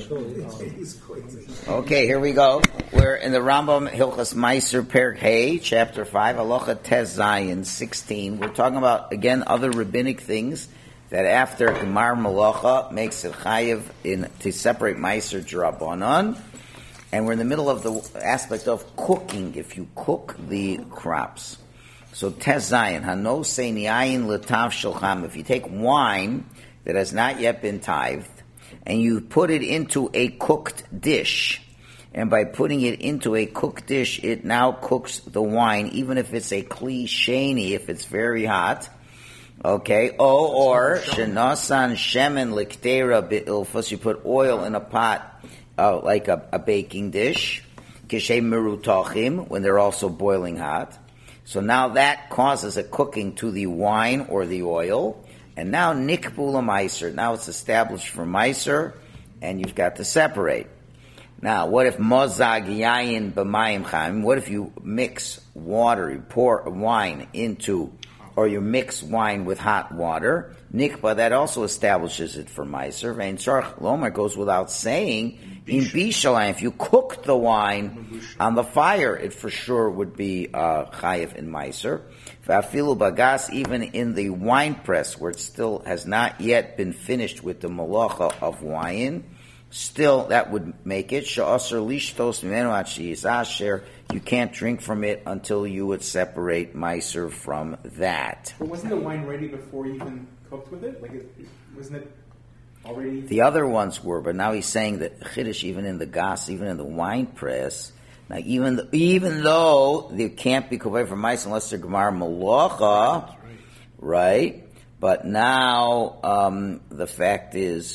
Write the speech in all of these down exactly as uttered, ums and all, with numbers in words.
Okay, here we go. We're in the Rambam Hilchas Meiser Perek Hey, chapter five, Halacha Tes Zayin sixteen. We're talking about again other rabbinic things that after Gemar Malacha makes it chayiv in to separate Meiser Drabanan, and we're in the middle of the aspect of cooking. If you cook the crops, so Tes Zayin Hano Seini Ayin Letav Shulcham. If you take wine that has not yet been tithed, and you put it into a cooked dish, and by putting it into a cooked dish, it now cooks the wine, even if it's a kli sheni, if it's very hot, okay, oh, or shenasan shemen liktera be'ilfus, you put oil in a pot, uh, like a, a baking dish, kishay merutachim, when they're also boiling hot. So now that causes a cooking to the wine or the oil. And now nikbula meiser. Now it's established for meiser, and you've got to separate. Now, what if mozag yayin b'mayim chaim? What if you mix water, you pour wine into, or you mix wine with hot water? Nikba, that also establishes it for meiser. Vein tzarich lomar goes without saying. In bishalayim, if you cook the wine on the fire, it for sure would be uh, chayiv in meiser. V'afilu bagas, even in the wine press, where it still has not yet been finished with the malacha of wine, still that would make it. She'asher lishtos mimenu ad she'yizasher. You can't drink from it until you would separate meiser from that. But wasn't the wine ready before you even cooked with it? Like, it, wasn't it already? The other ones were, but now he's saying that chiddush, even in the gas, even in the wine press. Now, even th- even though they can't be kovay from mice unless they're gemar malacha, right. right? But now um, the fact is,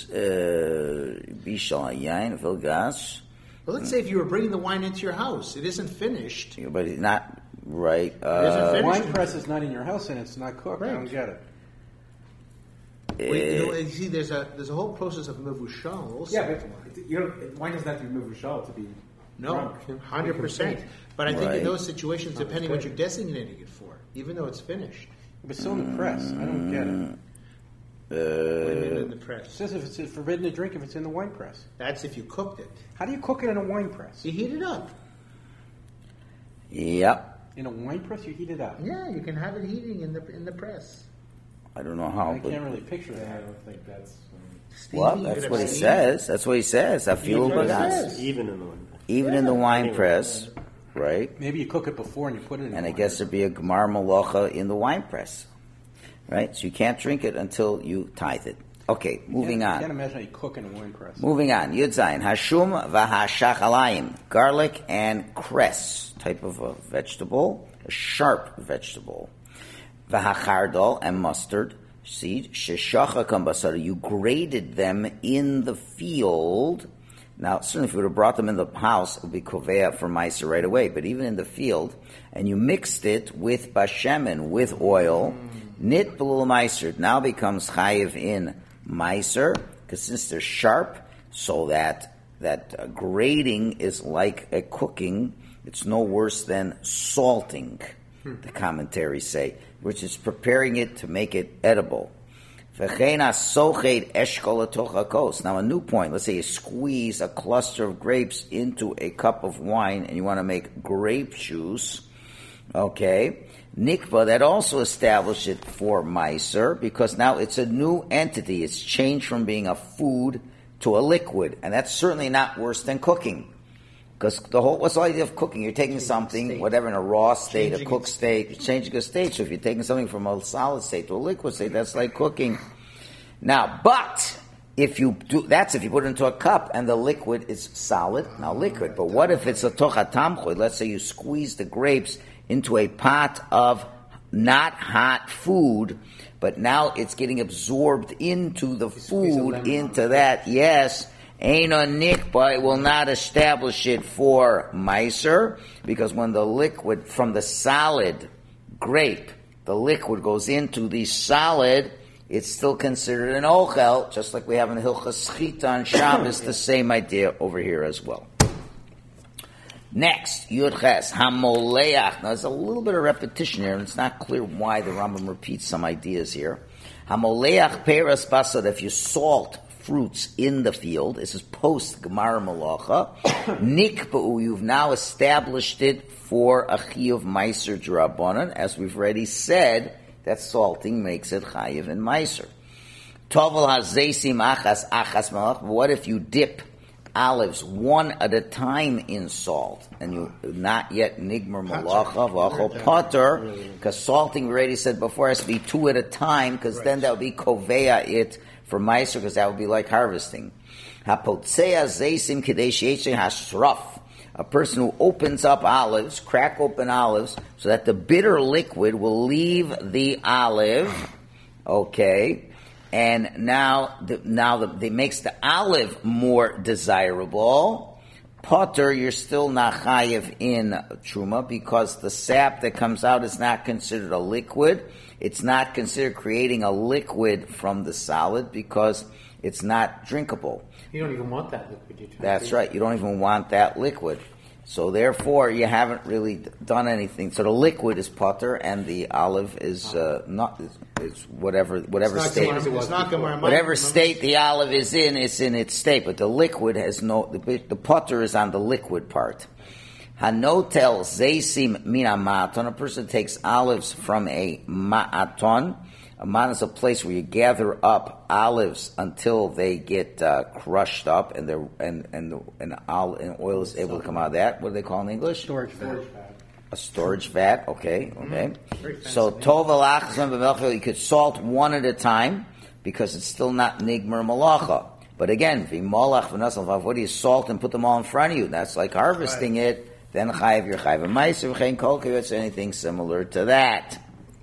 bishal yain vilgas. Well, let's say if you were bringing the wine into your house, it isn't finished. Yeah, but it's not right. Uh, it isn't finished. Wine press is not in your house and it's not cooked. Right. I don't get it. Wait, you know, you see, there's a there's a whole process of mevushal also. Yeah, but you know, wine doesn't have to be mevushal to be. No, hundred percent. But I think right. in those situations, depending what you're designating it for, even though it's finished, but still in the press, I don't get it. Uh, what do you mean in the It press? says if it's forbidden to drink if it's in the wine press. That's if you cooked it. How do you cook it in a wine press? You heat it up. Yep. In a wine press, you heat it up. Yeah, you can have it heating in the in the press. I don't know how. I but can't really picture that. I don't think that's. Steamy, well, that's what he steamy. says. That's what he says. Afilu bagas. Even in the wine press. Even yeah. in the wine press, right? Maybe you cook it before and you put it in And the I wine guess press. there'd be a gemar malacha in the wine press, right? So you can't drink it until you tithe it. Okay, moving I on. can't imagine how you cook in a wine press. Moving on. Yud Zayin. Hashum v'hashachalayim. Garlic and cress, type of a vegetable, a sharp vegetable. V'hachardal and mustard seed. Sheshacha kambasara. You grated them in the field. Now, certainly if you would have brought them in the house, it would be kovea for meiser right away. But even in the field, and you mixed it with bashemen, with oil, nit belul meiser. It now becomes chayiv in meiser, because since they're sharp, so that that uh, grating is like a cooking. It's no worse than salting, the commentaries say, which is preparing it to make it edible. Now, a new point. Let's say you squeeze a cluster of grapes into a cup of wine and you want to make grape juice. Okay. Nikba, that also established it for meiser, because now it's a new entity. It's changed from being a food to a liquid. And that's certainly not worse than cooking. Because the whole, what's the idea of cooking? You're taking something, state. whatever, in a raw state, changing a cooked state, you're changing a state. So if you're taking something from a solid state to a liquid state, that's like cooking. Now, but if you do, that's if you put it into a cup and the liquid is solid, now liquid. But what if it's a tochatamchoy? Let's say you squeeze the grapes into a pot of not hot food, but now it's getting absorbed into the food, into that, yes. Ain't a nikba, it will not establish it for meiser, because when the liquid from the solid grape, the liquid goes into the solid, it's still considered an ochel, just like we have in Hilchas Chita on Shabbos, the same idea over here as well. Next, Yud Ches, Hamoleach. Now there's a little bit of repetition here, and it's not clear why the Rambam repeats some ideas here. Hamoleach peras basad, if you salt fruits in the field. This is post Gemara Malacha. Nikba'u, you've now established it for a chiyuv meiser d'Rabbanan, as we've already said, that salting makes it chayiv and meiser. Tovel hazesim achas achas malach. What if you dip olives one at a time in salt, and you not yet nigmer malacha v'achol potter, because salting we already said before has to be two at a time, because then that would be koveya it for meiser, because that would be like harvesting. Hapotzea zeisim kidei she'etzei hashraf. A person who opens up olives, crack open olives, so that the bitter liquid will leave the olive. Okay. And now, the, now the, it makes the olive more desirable. Potter, you're still not chayiv in truma, because the sap that comes out is not considered a liquid. It's not considered creating a liquid from the solid, because it's not drinkable. You don't even want that liquid. You're That's right. You don't even want that liquid. So therefore, you haven't really done anything. So the liquid is potter, and the olive is uh, not. It's whatever whatever it's state. Gemara, it's not Gemara. Whatever state the olive is in, it's in its state. But the liquid has no. The, the potter is on the liquid part. Hanotel zeisim mina ma'aton. A person takes olives from a ma'aton. A ma'aton is a place where you gather up olives until they get uh, crushed up, and they're and and the, and, oil, and oil is able to come out of that. What do they call in English? Storage vat. A storage vat. Okay, okay. Mm-hmm. So tov alach, you could salt one at a time, because it's still not nigmer malacha. But again, v'molach v'nasal, what do you salt and put them all in front of you? That's like harvesting right. it. Then chayiv your chayiv meiser v'chein kol kiyotz, anything similar to that.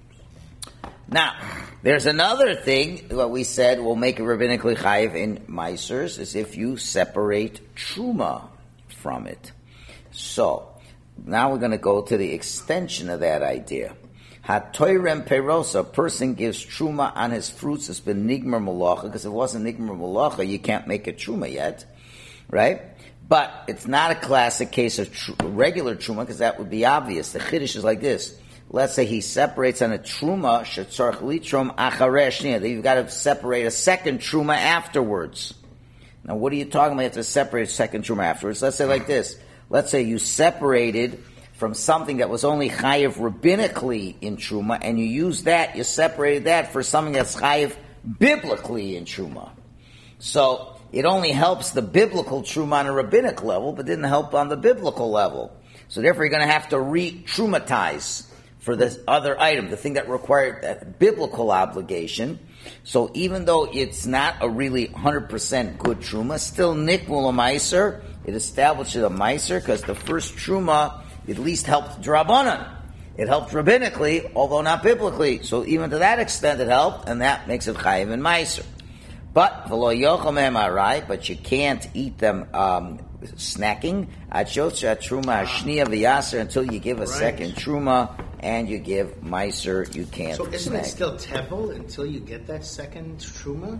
Now, there's another thing, what we said will make it rabbinically chayiv in meisers, is if you separate truma from it. So, now we're going to go to the extension of that idea. Hatoirem perosa, a person gives truma on his fruits, it's been nigmer malacha, because if it wasn't nigmer malacha, you can't make a truma yet, right? But it's not a classic case of tr- regular truma, because that would be obvious. The chiddush is like this. Let's say he separates on a truma, shetzorach litrom acharesh, then you've got to separate a second truma afterwards. Now, what are you talking about? You have to separate a second truma afterwards. Let's say like this. Let's say you separated from something that was only chayiv rabbinically in truma, and you used that, you separated that for something that's chayiv biblically in truma. So, it only helps the biblical truma on a rabbinic level, but didn't help on the biblical level. So therefore, you're going to have to re-trumatize for this other item, the thing that required that biblical obligation. So even though it's not a really one hundred percent good truma, still nikmul a meiser, it establishes a meiser, because the first truma at least helped drabanan. It helped rabbinically, although not biblically. So even to that extent it helped, and that makes it chayiv and meiser. But v'lo yochel mehem arai, but you can't eat them um, snacking. Achotcha truma hashniya v'yaser, until you give a right. second truma and you give meiser. You can't. So isn't snack. it still tevel until you get that second truma?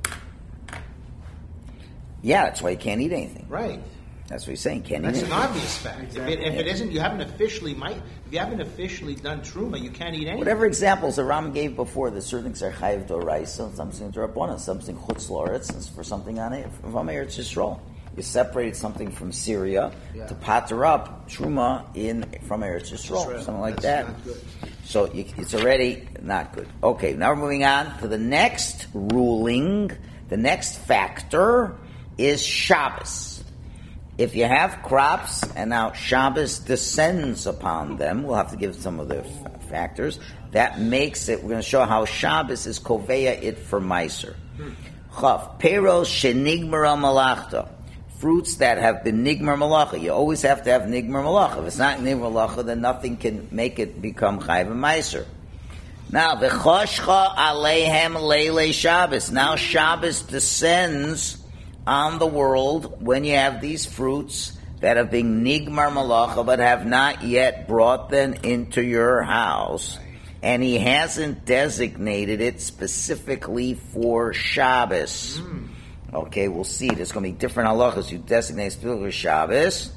Yeah, that's why you can't eat anything. Right. That's what he's saying. Can't That's eat an anything. obvious fact. Exactly. If, it, if it isn't, you haven't officially might. If you haven't officially done truma, you can't eat anything. Whatever examples the Ram gave before, the certain things are chayiv d'oraisa, something d'rabbanan, something chutz l'oretz, and for something on it from Eretz Yisrael. You separated something from Syria yeah. to pater up truma in from Eretz Yisrael, Israel. something like That's that. not good. So you, it's already not good. Okay, now we're moving on to the next ruling. The next factor is Shabbos. If you have crops and now Shabbos descends upon them, we'll have to give some of the f- factors. That makes it, we're going to show how Shabbos is koveya it for meiser. Chav, peros shenigmara malachta. Fruits that have been nigmar malacha. You always have to have nigmar malacha. If it's not nigmar malacha, then nothing can make it become chayv and meiser. Now, v'choshcha aleihem leilei Shabbos. Now Shabbos descends on the world when you have these fruits that have been nigmar malacha but have not yet brought them into your house, and he hasn't designated it specifically for Shabbos. Mm. Okay, we'll see. There's going to be different halachas. You designate specifically for Shabbos.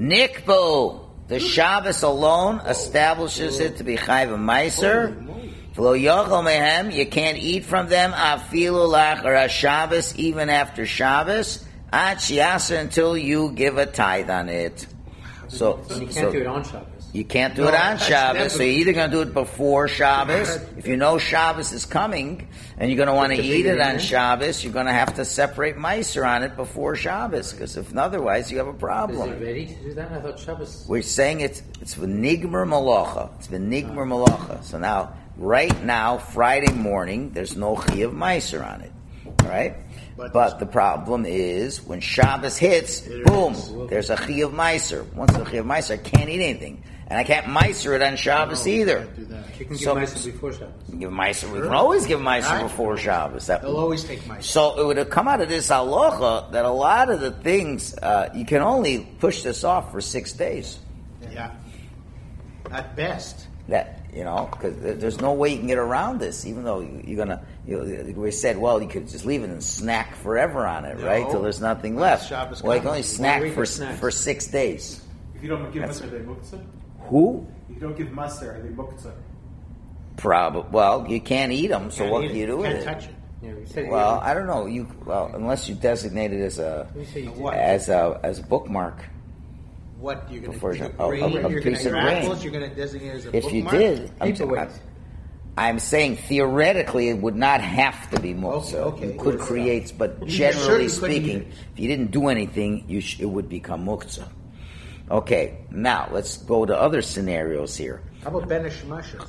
Nikbo, the Shabbos alone establishes it to be chayv and meiser. V'lo yochel mehem, you can't eat from them, afilu lachar Shabbos, even after Shabbos, ad shiaser, until you give a tithe on it. So, And you can't so do it on Shabbos. you can't do No, it on that's Shabbos, never- so you're either going to do it before Shabbos. If you know Shabbos is coming, and you're going to want to Put the eat it big on in. Shabbos, you're going to have to separate Meiser on it before Shabbos, because if otherwise you have a Is problem. it ready to do that? I thought Shabbos. We're saying it's it's v'nigmer malacha. It's v'nigmer malacha. So now, right now, Friday morning, there's no chi of Meiser on it. All right? But- But the problem is, when Shabbos hits, It boom, is. there's a chi of Meiser. Once the chi of Meiser, I can't eat anything. And I can't Meiser it on Shabbos No, you either. can't do that. You can give So- Meiser before Shabbos. Give Meiser. We can always give Meiser Right. before Shabbos. That, They'll always take my. so it would have come out of this halacha that a lot of the things, uh, you can only push this off for six days. Yeah. At best. That, you know, because there's no way you can get around this, even though you- you're going to, you, we said, well, you could just leave it and snack forever on it, No. right? Till there's nothing Once left. Shabbos Well, you can comes, only one snack week for, of snacks. for six days. If you don't give That's- Maser, are they muktzah? Who? If you don't give Maser, are they muktzah? Probably. Well, you can't eat them, so Can't what eat can it. you do with Can't it? touch it. Yeah, we said Well, you, I don't know. You well, unless you designate it as a we said you did. What? as a as a bookmark. What you're going Before to you- do? a- Grain, a- a you're piece gonna, of your grain. apples, you're going to designate as a If you bookmark? did, I'm, Paperweight. I'm saying theoretically it would not have to be muktzah. Okay, okay. You could create, but You generally certainly couldn't speaking, eat it. if you didn't do anything, you sh- it would become muktzah. Okay, now let's go to other scenarios here. How about Ben Shemashas?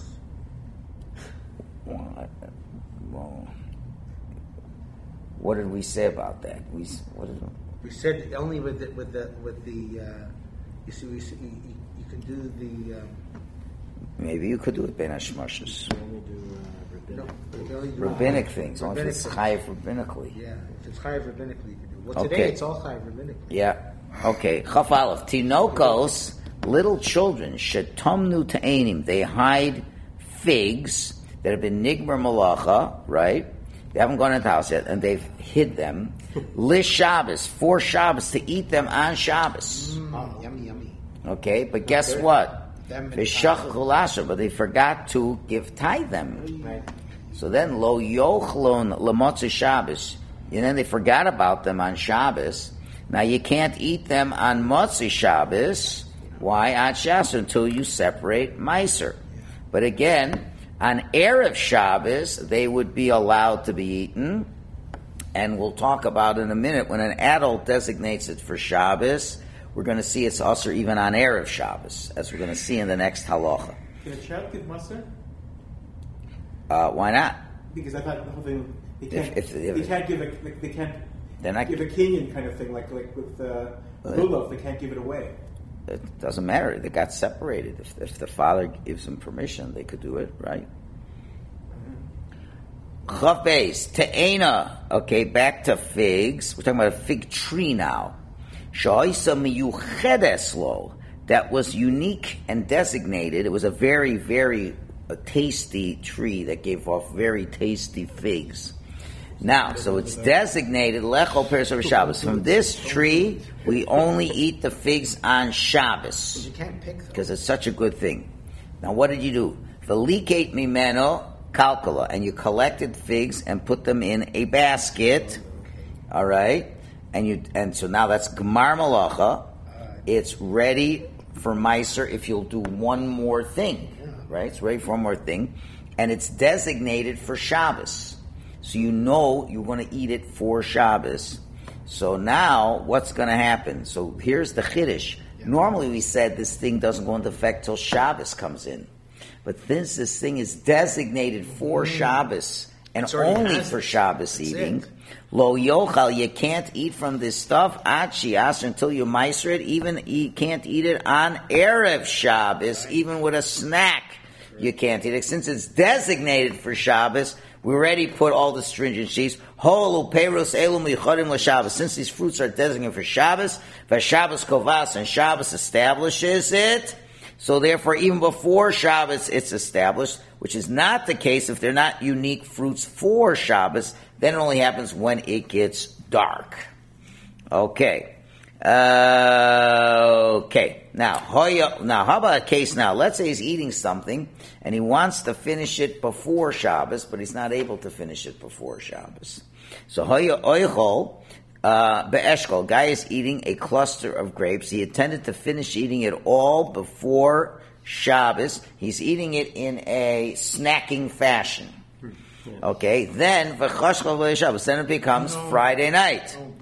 Well, I- well, what did we say about that? We s- what did, We said only with the, with the, with the, uh, you see, we see, you, you, you can do the, um, maybe you could do it ben hashmashas. no, you can only do Rabbinic things, only if it's rabbinic chayiv rabbinically. things. Yeah, if it's chayiv rabbinically, you can do. Well, today Okay. it's all chayiv rabbinically. Yeah. Okay. Chaf Aleph. Tinokos, little children, shetomnu ta'anim. They hide figs that have been nigmer malacha, right? They haven't gone into the house yet, and they've hid them. Lish Shabbos, for Shabbos, to eat them on Shabbos. Oh, yummy, yummy. Okay? But guess good. what? Them and V'shachach ulasher, but they forgot to give tithe them. Right. So then, lo yochlon lemotzi Shabbos. And then they forgot about them on Shabbos. Now you can't eat them on Motzi Shabbos. Why? Ad Shabbos, until you separate Meiser. But again, on Erev Shabbos, they would be allowed to be eaten. And we'll talk about in a minute, when an adult designates it for Shabbos, we're going to see it's also even on Erev Shabbos, as we're going to see in the next halacha. Can a child give Maser? Uh, why not? Because I thought the whole thing, they can't, If- if- if- they can't give a, like, they can't They're not, give a Kenyan kind of thing, like like with uh, lulav, they can't give it away. it doesn't matter. They got separated. If, if the father gives them permission, they could do it, right? Chav Beis, Te'ena. Okay, back to figs. We're talking about a fig tree now. Sha'isa miyuchedes lo. That was unique and designated. It was a very, very uh, tasty tree that gave off very tasty figs. Now, so it's designated Lecho Peres of Shabbos. From this tree, we only eat the figs on Shabbos You can't pick them. because it's such a good thing. Now, what did you do? Velikate mimeno calcula, and you collected figs and put them in a basket. All right, and you and so now that's gemar malacha. It's ready for meiser if you'll do one more thing. Right, it's ready for one more thing, and it's designated for Shabbos. So you know you're going to eat it for Shabbos. So now, what's going to happen? So here's the chiddush. Normally we said this thing doesn't go into effect till Shabbos comes in. But since this thing is designated for Shabbos, and It's already only has for it. Shabbos That's eating, it. lo yochal, you can't eat from this stuff, ad shias, until you meiser it, even you can't eat it on Erev Shabbos, even with a snack. You can't eat it. Since it's designated for Shabbos, we already put all the stringencies. Holu peiros elu michodim l'Shabbos. Since these fruits are designated for Shabbos, v'Shabbos kovas, and Shabbos establishes it. So therefore, even before Shabbos, it's established, which is not the case if they're not unique fruits for Shabbos. Then it only happens when it gets dark. Okay. Uh, okay. Now, hoya, now, how about a case now? Let's say he's eating something and he wants to finish it before Shabbos, but he's not able to finish it before Shabbos. So, hoya oichol, uh, be'eshkol, guy is eating a cluster of grapes. He intended to finish eating it all before Shabbos. He's eating it in a snacking fashion. Okay, then v'choshkol Shabbos. Then it becomes no. Friday night. Oh,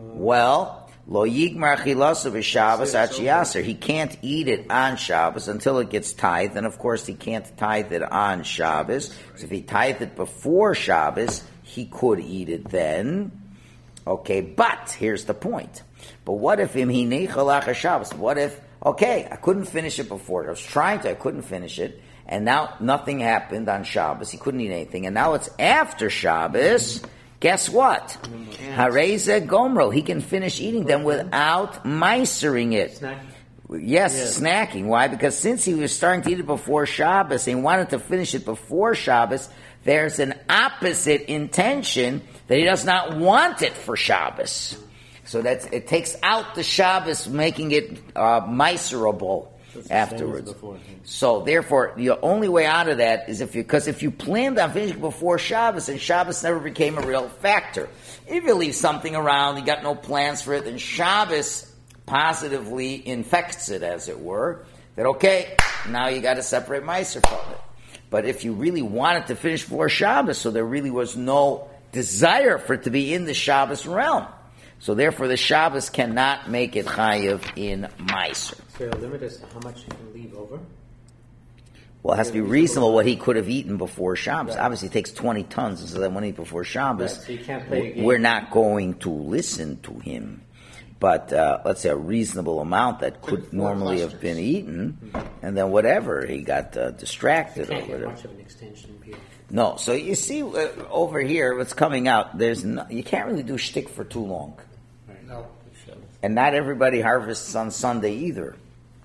well, lo yigmar chilasu b'Shabbos at shiaser. He can't eat it on Shabbos until it gets tithed, and of course he can't tithe it on Shabbos. So if he tithed it before Shabbos, he could eat it then. Okay, but here's the point. But what if im hinei chalach Shabbos? What if okay, I couldn't finish it before. I was trying to, I couldn't finish it. And now nothing happened on Shabbos. He couldn't eat anything. And now it's after Shabbos. Guess what? Hareze Gomro. He can finish eating them without meisering it. Snack. Yes, yeah. Snacking. Why? Because since he was starting to eat it before Shabbos and he wanted to finish it before Shabbos, there's an opposite intention that he does not want it for Shabbos. So that's, it takes out the Shabbos, making it uh, miserable afterwards. Before, yeah. So therefore, the only way out of that is if you, because if you planned on finishing before Shabbos, and Shabbos never became a real factor. If you leave something around, you got no plans for it, then Shabbos positively infects it, as it were. That okay, now you got to separate Meiser from it. But if you really wanted to finish before Shabbos, so there really was no desire for it to be in the Shabbos realm. So therefore, the Shabbos cannot make it chayiv in Meiser. So the limit is how much you can leave over? Well, it has to be reasonable what he could have eaten before Shabbos. Right. Obviously, it takes twenty tons, and so that when he eat before Shabbos, right, so you can't play a game. We're not going to listen to him. But uh, let's say a reasonable amount that could normally clusters. have been eaten, mm-hmm. and then whatever, he got uh, distracted you can't or whatever. Get much of an extension period. No, so you see uh, over here, what's coming out, there's no, you can't really do shtick for too long. Right. No. And not everybody harvests on Sunday either.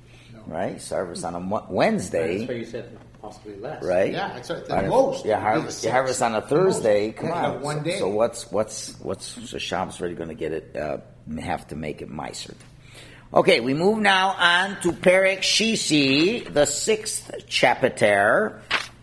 Right? So harvest on a mo- Wednesday. That's why you said possibly less. Right? Yeah, it's at the most. Yeah, harvest, you harvest on a Thursday. Come yeah, on. One day. So, so what's what's what's so Shabbos really going to get it? Uh, have to make it meiser. Okay, we move now on to Perek Shishi, the sixth chapter.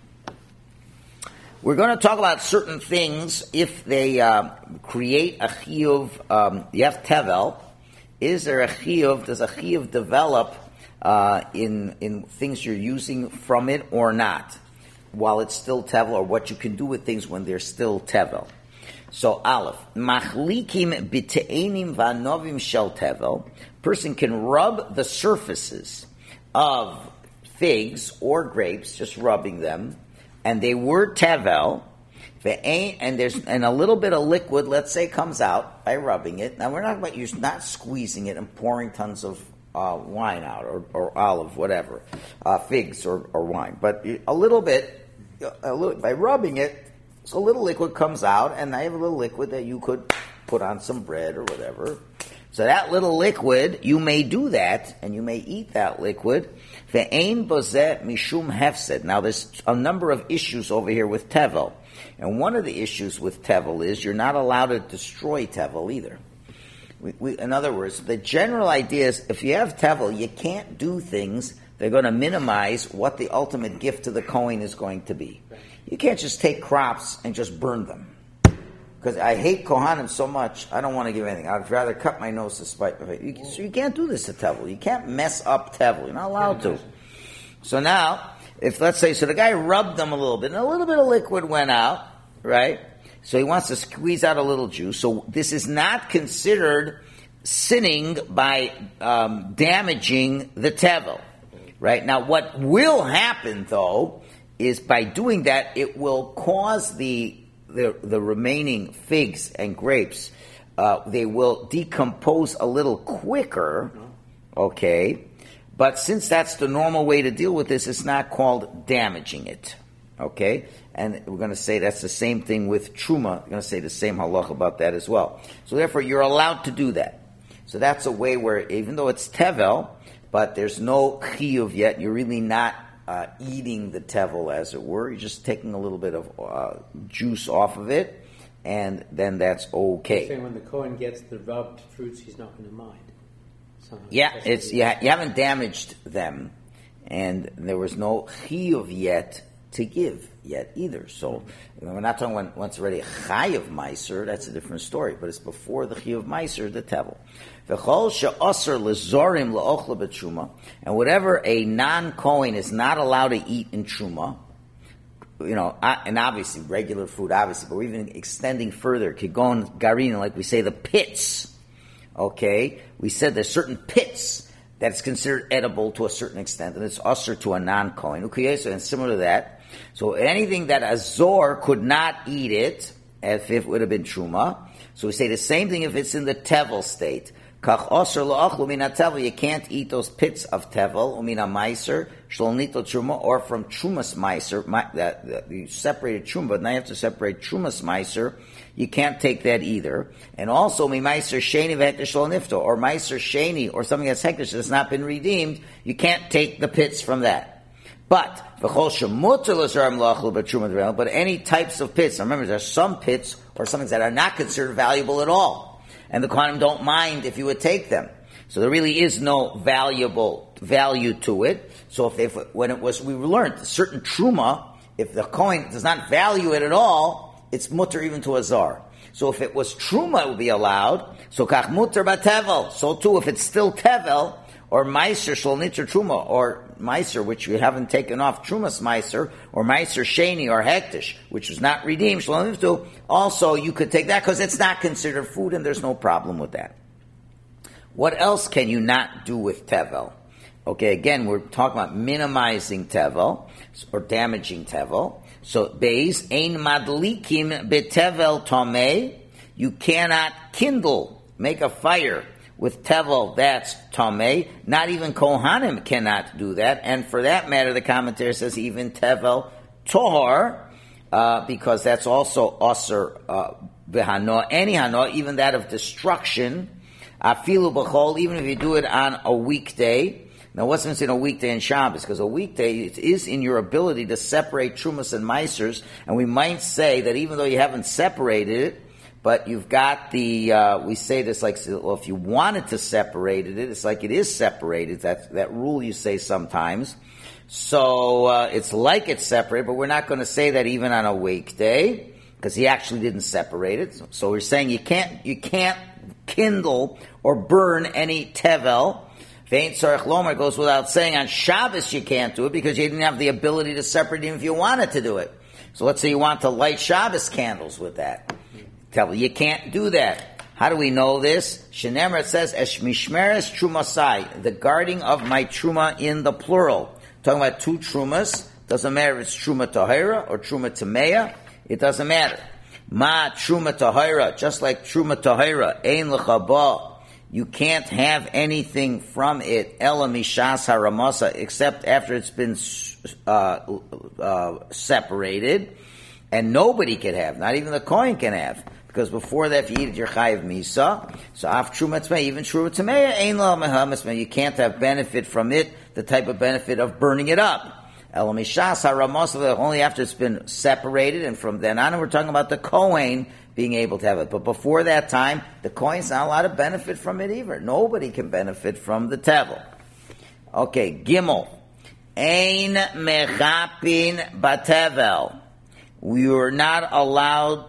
We're going to talk about certain things if they uh, create a chiyuv. Um, you have tevel. Is there a chiyuv? Does a chiyuv develop? Uh, in in things you're using from it or not, while it's still tevel, or what you can do with things when they're still tevel. So aleph, machlikim b'te'enim v'anovim shel tevel. Person can rub the surfaces of figs or grapes, just rubbing them, and they were tevel. And there's and a little bit of liquid, let's say, comes out by rubbing it. Now we're not about you're not squeezing it and pouring tons of Uh, wine out, or, or olive, whatever, uh, figs or, or wine. But a little bit, a little, by rubbing it, so a little liquid comes out, and I have a little liquid that you could put on some bread or whatever. So that little liquid, you may do that, and you may eat that liquid. Ve'ein bozeh mishum hefsed. Now there's a number of issues over here with tevel. And one of the issues with tevel is you're not allowed to destroy tevel either. We, we, in other words, the general idea is if you have tevel, you can't do things that are going to minimize what the ultimate gift to the Kohen is going to be. You can't just take crops and just burn them. Because I hate Kohanim so much, I don't want to give anything. I'd rather cut my nose to spite my face. You, so you can't do this to tevel. You can't mess up tevel. You're not allowed to. So now, if let's say, so the guy rubbed them a little bit, and a little bit of liquid went out, right? So he wants to squeeze out a little juice. So this is not considered sinning by um, damaging the tevel, right? Now, what will happen, though, is by doing that, it will cause the the, the remaining figs and grapes, uh, they will decompose a little quicker, okay? But since that's the normal way to deal with this, it's not called damaging it. Okay? And we're going to say that's the same thing with Truma. We're going to say the same halach about that as well. So therefore, you're allowed to do that. So that's a way where, even though it's tevel, but there's no chiyuv yet, you're really not uh, eating the tevel, as it were. You're just taking a little bit of uh, juice off of it, and then that's okay. You're saying when the Kohen gets the rubbed fruits, he's not going to mind. Somehow Yeah, supposed to it's be- you, ha- you haven't damaged them, and there was no chiyuv yet to give yet either. So you know, we're not talking when once already a chayav meiser. That's a different story. But it's before the chiyuv meiser, the tevel. V'chol she'aser lezorim le'ochla b'truma, and whatever a non-kohen is not allowed to eat in truma. You know, and obviously regular food, obviously, but we're even extending further. Kigon garin, like we say, the pits. Okay, we said there's certain pits that's considered edible to a certain extent, and it's usher to a non-kohen. And similar to that, so anything that a zor could not eat it, if it would have been truma. So we say the same thing if it's in the tevel state. Kach osir la'achlu min tevel. You can't eat those pits of tevel umina meiser shlonito truma, or from trumas meiser. That, that you separated truma, but now you have to separate trumas meiser. You can't take that either. And also mi meiser sheni v'hektish shlonifto, or meiser sheni, or something that's hektish that's not been redeemed. You can't take the pits from that. But v'chol shemuter l'zarim la'achlu b'truma, but any types of pits. Now remember, there's some pits or something that are not considered valuable at all. And the Kohanim don't mind if you would take them. So there really is no valuable value to it. So if, if when it was, we learned certain truma, if the Kohen does not value it at all, it's mutter even to a zar. So if it was truma, it would be allowed. So kach mutter batevel. So too, if it's still tevel, or meiser shel niter truma, or meiser, which you haven't taken off, trumas meiser, or meiser sheni, or hektish, which was not redeemed, shel niftu, also you could take that because it's not considered food and there's no problem with that. What else can you not do with tevel? Okay, again, we're talking about minimizing tevel, or damaging tevel. So, beis, ein madlikim betevel tomei, you cannot kindle, make a fire with tevel that's tamei. Not even kohanim cannot do that. And for that matter, the commentary says even tevel tohar, uh, because that's also aser b'hano, any hano, even that of destruction. Afilu b'chol, even if you do it on a weekday. Now, what's in a weekday and Shabbos? Because a weekday it is in your ability to separate trumas and meisers, and we might say that even though you haven't separated it, but you've got the, uh, we say this like, well, if you wanted to separate it, it's like it is separated. That, that rule you say sometimes. So, uh, it's like it's separated, but we're not going to say that even on a weekday, because he actually didn't separate it. So, so we're saying you can't, you can't kindle or burn any tevel. Vein Tzarech Lomer goes without saying on Shabbos you can't do it because you didn't have the ability to separate even if you wanted to do it. So let's say you want to light Shabbos candles with that. You can't do that. How do we know this? Shenemer, it says, Esh mishmeres trumasai, the guarding of my truma in the plural. Talking about two trumas. Doesn't matter if it's truma tahira or truma tameya. It doesn't matter. Ma truma tahira, just like truma tahira, ein l'chaba. You can't have anything from it, ela mishas haramasa, except after it's been uh, uh, separated. And nobody can have, not even the Kohen can have. Because before that, if you eat it, you're chayiv misa. So af truma tmei, even truma tmei, ein la mehamasmei. You can't have benefit from it, the type of benefit of burning it up. Elamishas haramasa, only after it's been separated, and from then on, we're talking about the Kohen being able to have it. But before that time, the Kohen's not allowed to benefit from it either. Nobody can benefit from the tevel. Okay, Gimel. Ein mechapin batevel. We are not allowed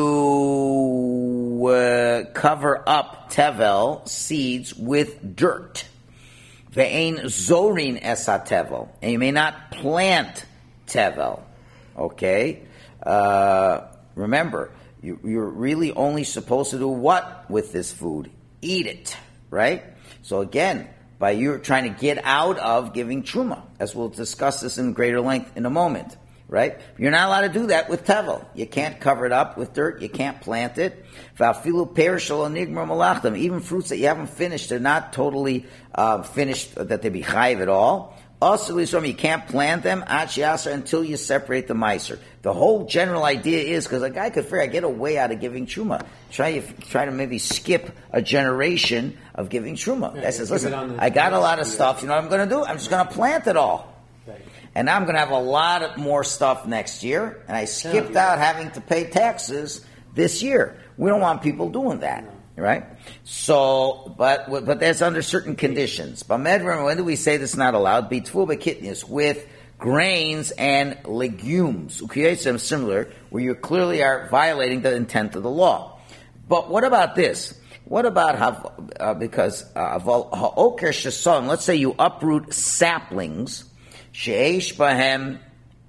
to uh, cover up tevel, seeds, with dirt. Ve'ein zorin esa tevel. And you may not plant tevel. Okay? Uh, remember, you, you're really only supposed to do what with this food? Eat it. Right? So again, by you trying to get out of giving truma, as we'll discuss this in greater length in a moment. Right? You're not allowed to do that with tevel. You can't cover it up with dirt. You can't plant it. Even fruits that you haven't finished, they're not totally uh, finished, that they be chayiv at all. Also, you can't plant them until you separate the meiser. The whole general idea is, because a guy could figure, I get a way out of giving truma. Try, try to maybe skip a generation of giving truma. Yeah, That Guy says, listen, the- I got a lot of stuff. You know what I'm going to do? I'm just going to plant it all. Right. And now I'm going to have a lot of more stuff next year, and I skipped out having to pay taxes this year. We don't want people doing that. right? So, but but that's under certain conditions. But medron, when do we say this is not allowed? Bitfu bekitnius, with grains and legumes. Ukiyesem similar, where you clearly are violating the intent of the law. But what about this? What about how, uh, because ha'oker sheson, let's say you uproot saplings, she'esh bahem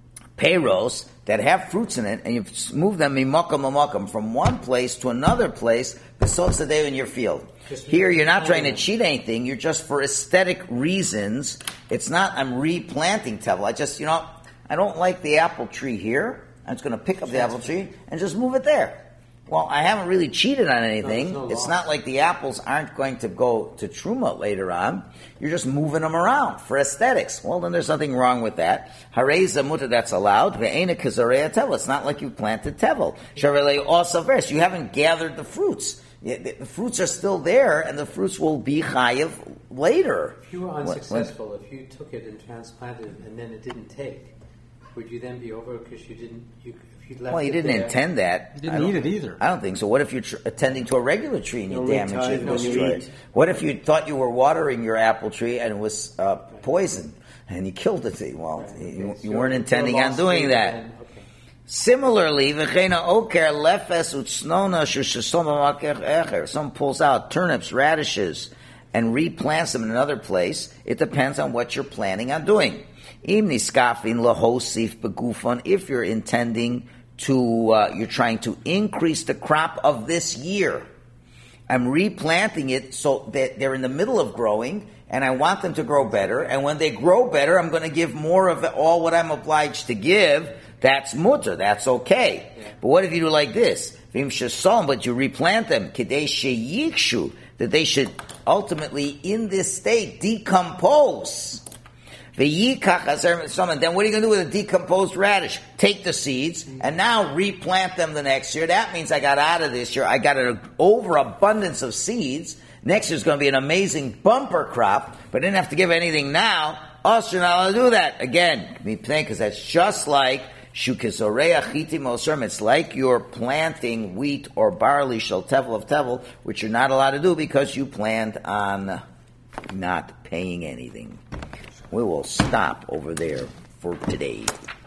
peiros, that have fruits in it, and you move them mimakam mamakam from one place to another place, besotz day in your field. Here, you're not trying to cheat anything. You're just for aesthetic reasons. It's not, I'm replanting tevel. I just, you know, I don't like the apple tree here. I'm just going to pick up the apple tree and just move it there. Well, I haven't really cheated on anything. No, no it's loss. not like the apples aren't going to go to Truma later on. You're just moving them around for aesthetics. Well, then there's nothing wrong with that. Harei muta, that's allowed. Ve'ena kizarea tevel. It's not like you planted tevel. Sharele also verse. You haven't gathered the fruits. The, the, the fruits are still there, and the fruits will be chayiv later. If you were What- what- unsuccessful, if you took it and transplanted it and then it didn't take, would you then be over because you didn't? You, if you left Well, you it didn't there, intend that. You didn't I don't- need it either. I don't think so. What if you're tr- attending to a regular tree and you No damage retard, it and no destroy it? need. What if you thought you were watering your apple tree and it was uh, poison and you killed the tree? Well, Right, you, okay, you so weren't if intending you're on lost doing tree, that. then- okay. Similarly, v'cheina oker lefes utsnona shushisoma makech echer. Someone pulls out turnips, radishes, and replants them in another place. It depends on what you're planning on doing. Im niskafin lahosif begufon. If you're intending to, uh, you're trying to increase the crop of this year. I'm replanting it so that they're in the middle of growing, and I want them to grow better. And when they grow better, I'm going to give more of all what I'm obliged to give. That's mutter. That's okay. Yeah. But what if you do like this? Vim shesom, but you replant them. Kidei sheyikshu, that they should ultimately, in this state, decompose. V'yikach azer mitzvah. Then what are you going to do with a decomposed radish? Take the seeds and now replant them the next year. That means I got out of this year. I got an overabundance of seeds. Next year's going to be an amazing bumper crop, but I didn't have to give anything now. Us, you're not allowed to do that. Again, because that's just like shukizoreach chitim osrim. It's like you're planting wheat or barley, shel tevel of tevel, which you're not allowed to do because you planned on not paying anything. We will stop over there for today.